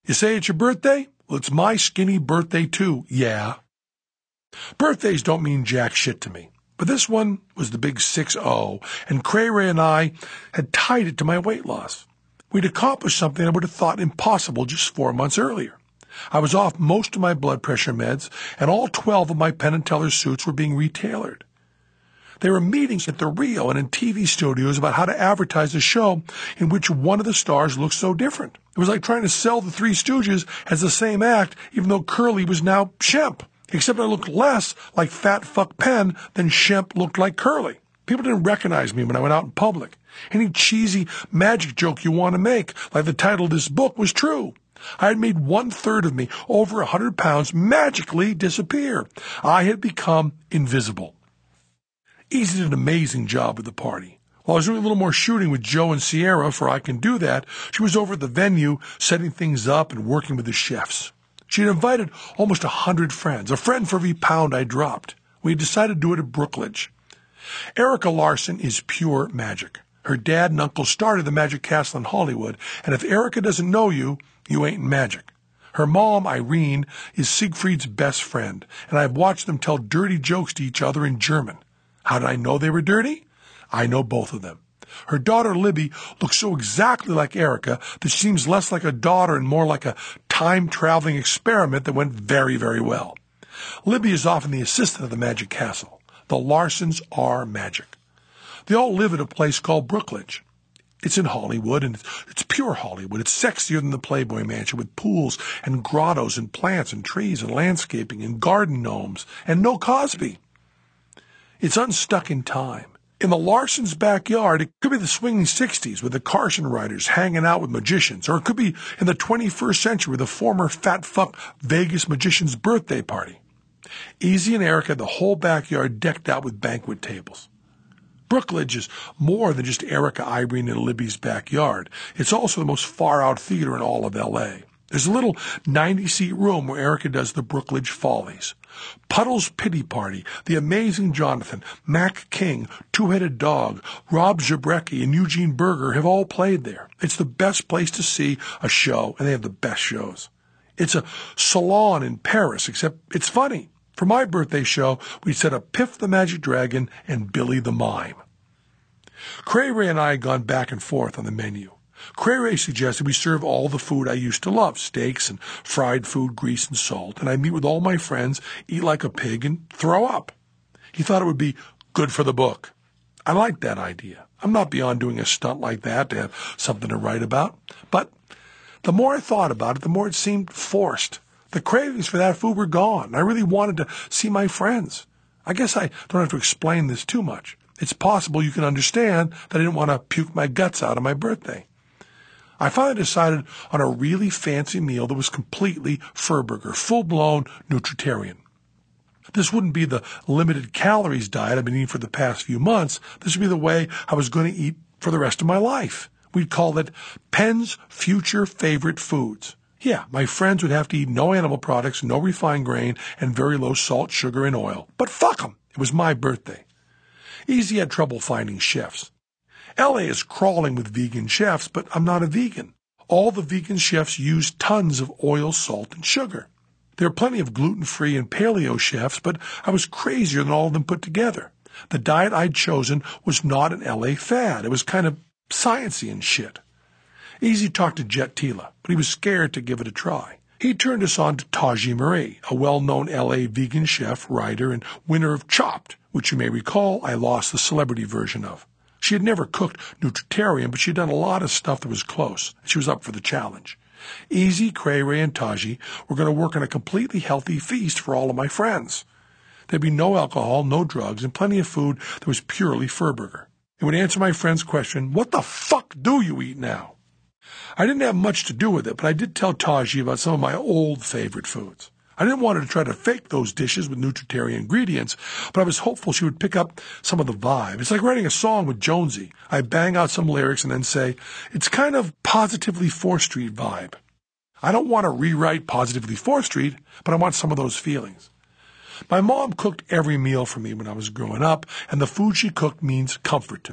You say it's your birthday? Well, it's my skinny birthday too, yeah. Birthdays don't mean jack shit to me. But this one was the big 6-0, and Cray Ray and I had tied it to my weight loss. We'd accomplished something I would have thought impossible just 4 months earlier. I was off most of my blood pressure meds, and all 12 of my Penn and Teller suits were being retailored. There were meetings at the Rio and in TV studios about how to advertise a show in which one of the stars looked so different. It was like trying to sell the Three Stooges as the same act, even though Curly was now Shemp. Except I looked less like fat fuck Penn than Shemp looked like Curly. People didn't recognize me when I went out in public. Any cheesy magic joke you want to make, like the title of this book, was true. I had made 1/3 of me, over 100 pounds, magically disappear. I had become invisible. Easy did an amazing job at the party. While I was doing a little more shooting with Joe and Sierra, for I can do that, she was over at the venue setting things up and working with the chefs. She had invited almost 100 friends, a friend for every pound I dropped. We had decided to do it at Brookledge. Erica Larson is pure magic. Her dad and uncle started the Magic Castle in Hollywood, and if Erica doesn't know you, you ain't magic. Her mom, Irene, is Siegfried's best friend, and I've watched them tell dirty jokes to each other in German. How did I know they were dirty? I know both of them. Her daughter, Libby, looks so exactly like Erica that she seems less like a daughter and more like a time-traveling experiment that went very, very well. Libby is often the assistant of the Magic Castle. The Larsons are magic. They all live at a place called Brookledge. It's in Hollywood, and it's pure Hollywood. It's sexier than the Playboy Mansion, with pools and grottos and plants and trees and landscaping and garden gnomes and no Cosby. It's unstuck in time. In the Larsons' backyard, it could be the swinging 60s with the Carson writers hanging out with magicians, or it could be in the 21st century with a former fat fuck Vegas magician's birthday party. Easy and Erica had the whole backyard decked out with banquet tables. Brookledge is more than just Erica, Irene, and Libby's backyard. It's also the most far-out theater in all of L.A. There's a little 90-seat room where Erica does the Brookledge Follies. Puddle's Pity Party, The Amazing Jonathan, Mac King, Two-Headed Dog, Rob Zabrecki, and Eugene Berger have all played there. It's the best place to see a show, and they have the best shows. It's a salon in Paris, except it's funny. For my birthday show, we set up Piff the Magic Dragon and Billy the Mime. Cray Ray and I had gone back and forth on the menu. Cray Ray suggested we serve all the food I used to love, steaks and fried food, grease and salt, and I meet with all my friends, eat like a pig, and throw up. He thought it would be good for the book. I liked that idea. I'm not beyond doing a stunt like that to have something to write about. But the more I thought about it, the more it seemed forced. The cravings for that food were gone. I really wanted to see my friends. I guess I don't have to explain this too much. It's possible you can understand that I didn't want to puke my guts out on my birthday. I finally decided on a really fancy meal that was completely Furburger, full-blown nutritarian. This wouldn't be the limited calories diet I've been eating for the past few months. This would be the way I was going to eat for the rest of my life. We'd call it Penn's Future Favorite Foods. Yeah, my friends would have to eat no animal products, no refined grain, and very low salt, sugar, and oil. But fuck them. It was my birthday. Easy had trouble finding chefs. LA is crawling with vegan chefs, but I'm not a vegan. All the vegan chefs use tons of oil, salt, and sugar. There are plenty of gluten-free and paleo chefs, but I was crazier than all of them put together. The diet I'd chosen was not an LA fad. It was kind of sciencey and shit. Easy talked to Jet Tila, but he was scared to give it a try. He turned us on to Taji Marie, a well-known LA vegan chef, writer, and winner of Chopped, which you may recall I lost the celebrity version of. She had never cooked nutritarian, but she had done a lot of stuff that was close. She was up for the challenge. Easy, Cray Ray, and Taji were going to work on a completely healthy feast for all of my friends. There'd be no alcohol, no drugs, and plenty of food that was purely Furburger. It would answer my friend's question, what the fuck do you eat now? I didn't have much to do with it, but I did tell Taji about some of my old favorite foods. I didn't want her to try to fake those dishes with nutritarian ingredients, but I was hopeful she would pick up some of the vibe. It's like writing a song with Jonesy. I bang out some lyrics and then say, it's kind of Positively 4th Street vibe. I don't want to rewrite Positively 4th Street, but I want some of those feelings. My mom cooked every meal for me when I was growing up, and the food she cooked means comfort to me.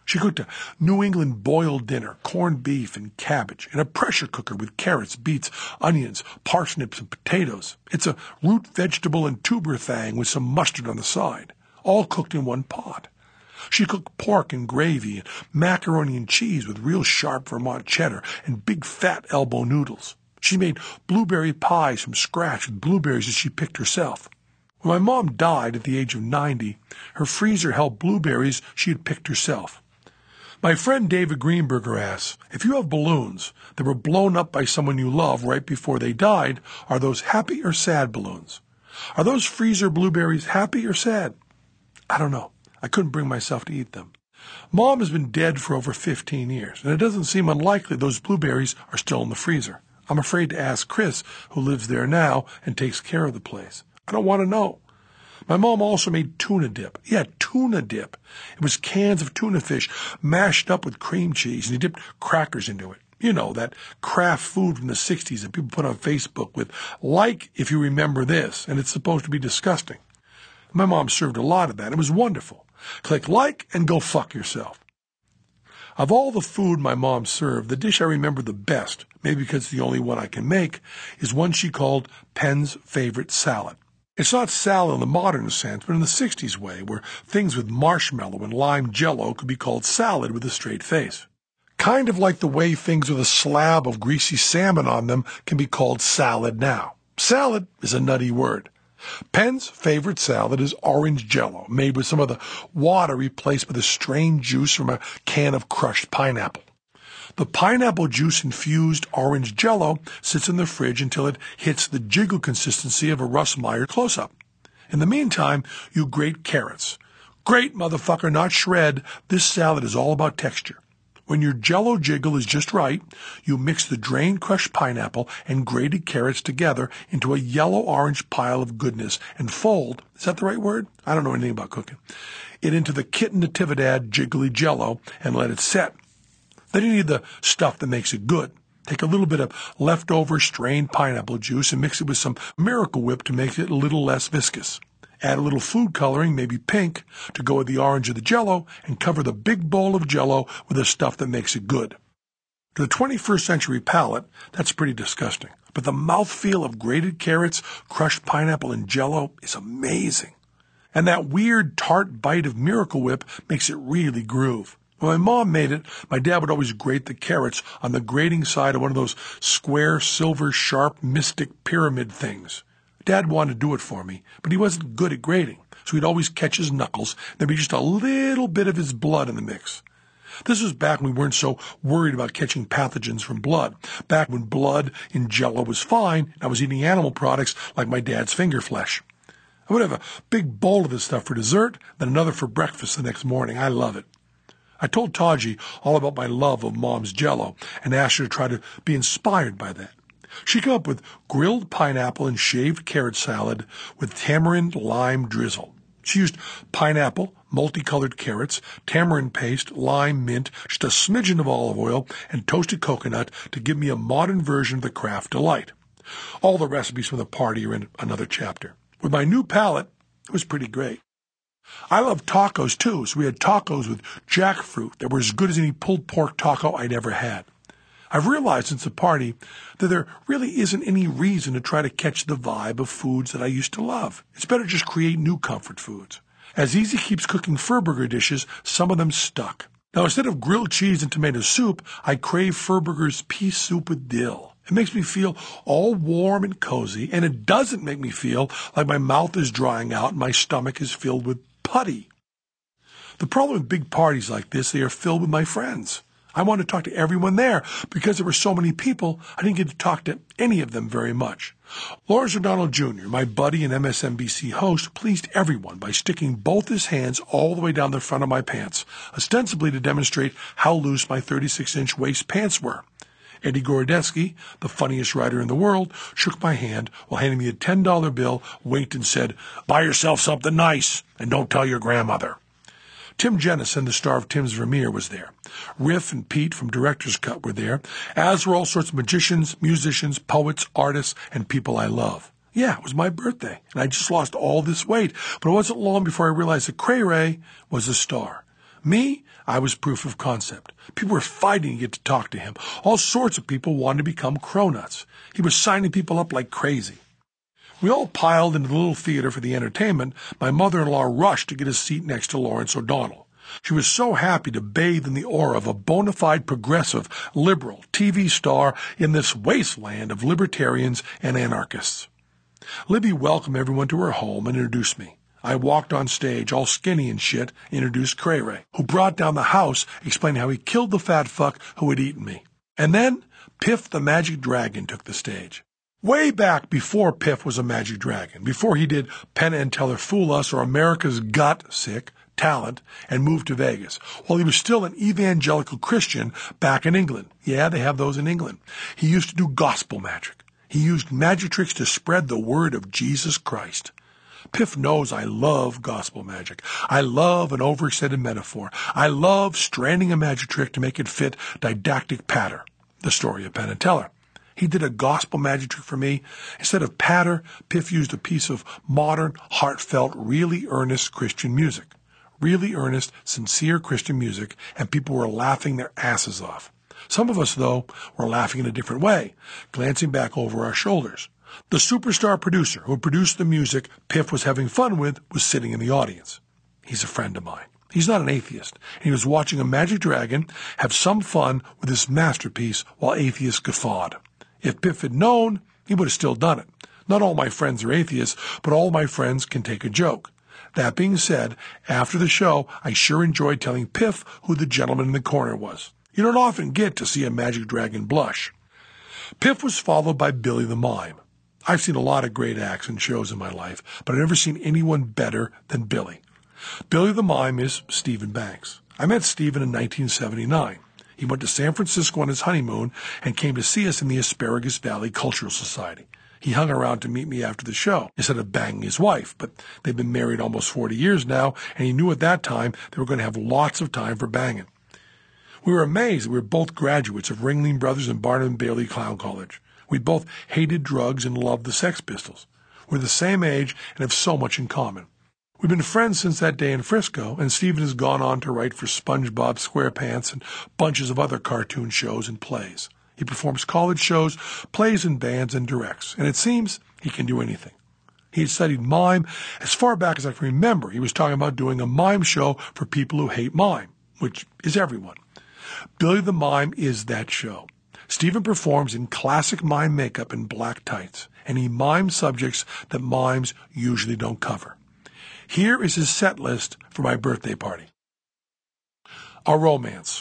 She cooked a New England boiled dinner, corned beef and cabbage, in a pressure cooker with carrots, beets, onions, parsnips, and potatoes. It's a root vegetable and tuber thing with some mustard on the side, all cooked in one pot. She cooked pork and gravy and macaroni and cheese with real sharp Vermont cheddar and big fat elbow noodles. She made blueberry pies from scratch with blueberries that she picked herself. When my mom died at the age of 90, her freezer held blueberries she had picked herself. My friend David Greenberger asks, if you have balloons that were blown up by someone you love right before they died, are those happy or sad balloons? Are those freezer blueberries happy or sad? I don't know. I couldn't bring myself to eat them. Mom has been dead for over 15 years, and it doesn't seem unlikely those blueberries are still in the freezer. I'm afraid to ask Chris, who lives there now and takes care of the place. I don't want to know. My mom also made tuna dip. Yeah, tuna dip. It was cans of tuna fish mashed up with cream cheese, and you dipped crackers into it. You know, that craft food from the 60s that people put on Facebook with, like, if you remember this, and it's supposed to be disgusting. My mom served a lot of that. It was wonderful. Click like and go fuck yourself. Of all the food my mom served, the dish I remember the best, maybe because it's the only one I can make, is one she called Penn's Favorite Salad. It's not salad in the modern sense, but in the 60s way, where things with marshmallow and lime jello could be called salad with a straight face. Kind of like the way things with a slab of greasy salmon on them can be called salad now. Salad is a nutty word. Penn's favorite salad is orange jello, made with some of the water replaced with a strained juice from a can of crushed pineapple. The pineapple juice-infused orange jello sits in the fridge until it hits the jiggle consistency of a Russ Meyer close-up. In the meantime, you grate carrots. Grate, motherfucker, not shred. This salad is all about texture. When your jello jiggle is just right, you mix the drained crushed pineapple and grated carrots together into a yellow-orange pile of goodness and fold, is that the right word? I don't know anything about cooking, it into the Kitten Natividad jiggly jello and let it set. Then you need the stuff that makes it good. Take a little bit of leftover strained pineapple juice and mix it with some Miracle Whip to make it a little less viscous. Add a little food coloring, maybe pink, to go with the orange of the jello, and cover the big bowl of jello with the stuff that makes it good. To the 21st century palate, that's pretty disgusting. But the mouthfeel of grated carrots, crushed pineapple, and jello is amazing. And that weird tart bite of Miracle Whip makes it really groove. When my mom made it, my dad would always grate the carrots on the grating side of one of those square, silver, sharp, mystic pyramid things. Dad wanted to do it for me, but he wasn't good at grating, so he'd always catch his knuckles, and there'd be just a little bit of his blood in the mix. This was back when we weren't so worried about catching pathogens from blood, back when blood in jello was fine, and I was eating animal products like my dad's finger flesh. I would have a big bowl of this stuff for dessert, then another for breakfast the next morning. I love it. I told Taji all about my love of Mom's jello and asked her to try to be inspired by that. She came up with grilled pineapple and shaved carrot salad with tamarind lime drizzle. She used pineapple, multicolored carrots, tamarind paste, lime, mint, just a smidgen of olive oil, and toasted coconut to give me a modern version of the Kraft Delight. All the recipes from the party are in another chapter. With my new palate, it was pretty great. I love tacos, too, so we had tacos with jackfruit that were as good as any pulled pork taco I'd ever had. I've realized since the party that there really isn't any reason to try to catch the vibe of foods that I used to love. It's better just create new comfort foods. As Easy keeps cooking Furburger dishes, some of them stuck. Now, instead of grilled cheese and tomato soup, I crave Furburger's pea soup with dill. It makes me feel all warm and cozy, and it doesn't make me feel like my mouth is drying out and my stomach is filled with putty. The problem with big parties like this, they are filled with my friends. I wanted to talk to everyone there. Because there were so many people, I didn't get to talk to any of them very much. Lawrence O'Donnell Jr., my buddy and MSNBC host, pleased everyone by sticking both his hands all the way down the front of my pants, ostensibly to demonstrate how loose my 36-inch waist pants were. Eddie Gorodetsky, the funniest writer in the world, shook my hand while handing me a $10 bill, winked and said, "Buy yourself something nice, and don't tell your grandmother." Tim Jennison, the star of Tim's Vermeer, was there. Riff and Pete from Director's Cut were there, as were all sorts of magicians, musicians, poets, artists, and people I love. Yeah, it was my birthday, and I just lost all this weight, but it wasn't long before I realized that Cray Ray was a star. Me, I was proof of concept. People were fighting to get to talk to him. All sorts of people wanted to become cronuts. He was signing people up like crazy. We all piled into the little theater for the entertainment. My mother-in-law rushed to get a seat next to Lawrence O'Donnell. She was so happy to bathe in the aura of a bona fide progressive, liberal TV star in this wasteland of libertarians and anarchists. Libby welcomed everyone to her home and introduced me. I walked on stage, all skinny and shit, introduced Cray Ray, who brought down the house, explaining how he killed the fat fuck who had eaten me. And then Piff the Magic Dragon took the stage. Way back before Piff was a magic dragon, before he did Penn and Teller Fool Us or America's Got Sick Talent and moved to Vegas, while he was still an evangelical Christian back in England. Yeah, they have those in England. He used to do gospel magic. He used magic tricks to spread the word of Jesus Christ. Piff knows I love gospel magic. I love an overextended metaphor. I love stranding a magic trick to make it fit didactic patter. The story of Penn and Teller. He did a gospel magic trick for me. Instead of patter, Piff used a piece of modern, heartfelt, really earnest Christian music. Really earnest, sincere Christian music, and people were laughing their asses off. Some of us, though, were laughing in a different way, glancing back over our shoulders. The superstar producer who produced the music Piff was having fun with was sitting in the audience. He's a friend of mine. He's not an atheist, and he was watching a magic dragon have some fun with his masterpiece while atheists guffawed. If Piff had known, he would have still done it. Not all my friends are atheists, but all my friends can take a joke. That being said, after the show, I sure enjoyed telling Piff who the gentleman in the corner was. You don't often get to see a magic dragon blush. Piff was followed by Billy the Mime. I've seen a lot of great acts and shows in my life, but I've never seen anyone better than Billy. Billy the Mime is Stephen Banks. I met Stephen in 1979. He went to San Francisco on his honeymoon and came to see us in the Asparagus Valley Cultural Society. He hung around to meet me after the show instead of banging his wife, but they've been married almost 40 years now, and he knew at that time they were going to have lots of time for banging. We were amazed that we were both graduates of Ringling Brothers and Barnum and Bailey Clown College. We both hated drugs and loved the Sex Pistols. We're the same age and have so much in common. We've been friends since that day in Frisco, and Stephen has gone on to write for SpongeBob SquarePants and bunches of other cartoon shows and plays. He performs college shows, plays in bands, and directs, and it seems he can do anything. He had studied mime as far back as I can remember. He was talking about doing a mime show for people who hate mime, which is everyone. Billy the Mime is that show. Stephen performs in classic mime makeup and black tights, and he mimes subjects that mimes usually don't cover. Here is his set list for my birthday party. A Romance.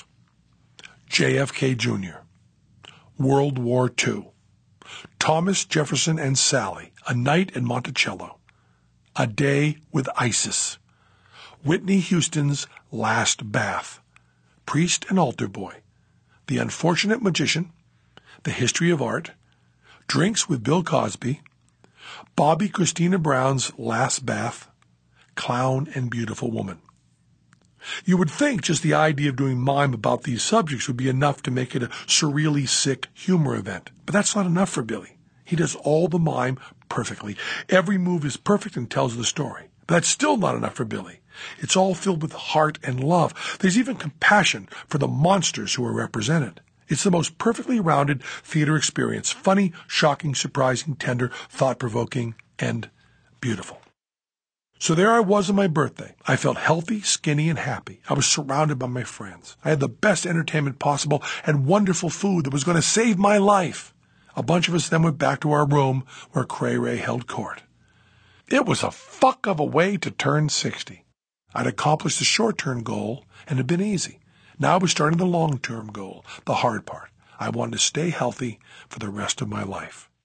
JFK Jr. World War II. Thomas Jefferson and Sally, A Night in Monticello. A Day with ISIS. Whitney Houston's Last Bath. Priest and Altar Boy. The Unfortunate Magician. The History of Art. Drinks with Bill Cosby. Bobby Christina Brown's Last Bath. Clown and Beautiful Woman. You would think just the idea of doing mime about these subjects would be enough to make it a surreally sick humor event. But that's not enough for Billy. He does all the mime perfectly. Every move is perfect and tells the story. But that's still not enough for Billy. It's all filled with heart and love. There's even compassion for the monsters who are represented. It's the most perfectly rounded theater experience. Funny, shocking, surprising, tender, thought-provoking, and beautiful. So there I was on my birthday. I felt healthy, skinny, and happy. I was surrounded by my friends. I had the best entertainment possible and wonderful food that was going to save my life. A bunch of us then went back to our room where Cray Ray held court. It was a fuck of a way to turn 60. I'd accomplished the short-term goal and it had been easy. Now I was starting the long-term goal, the hard part. I wanted to stay healthy for the rest of my life.